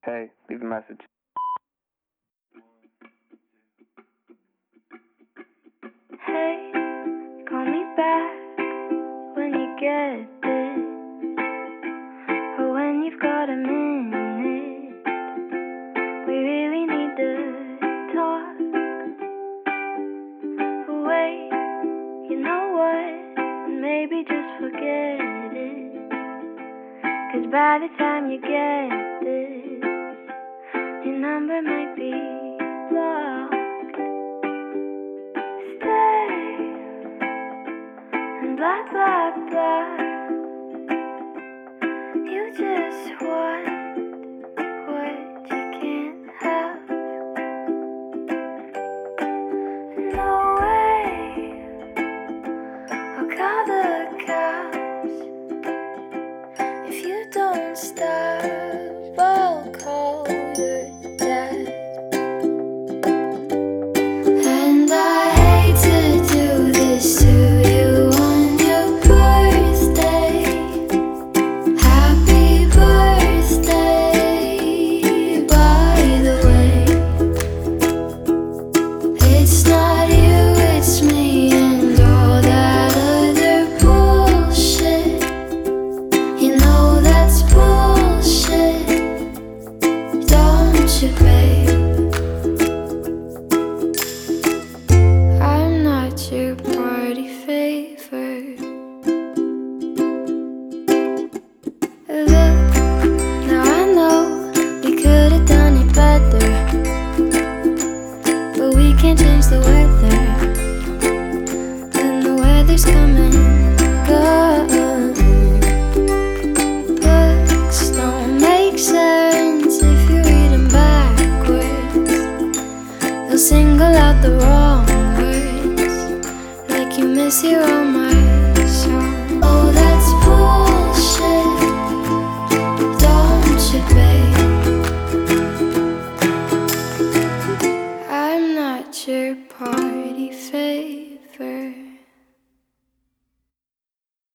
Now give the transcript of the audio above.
Hey, leave a message. Hey, call me back when you get this, or when you've got a minute. We really need to talk. Wait, you know what? Maybe just forget it. 'Cause by the time you get this, your number might be blocked. Stay and blah blah blah. You just want what you can't have. No way, I'll call the cops. If you don't stop, I'll call your dad. And I hate to do this to you on your birthday. Happy birthday, by the way. It's not you, it's me and all that other bullshit. You know that's bullshit, don't you, babe? I'm not your party favor. Look, now I know we could have done it better, but we can't change the weather, and the weather's coming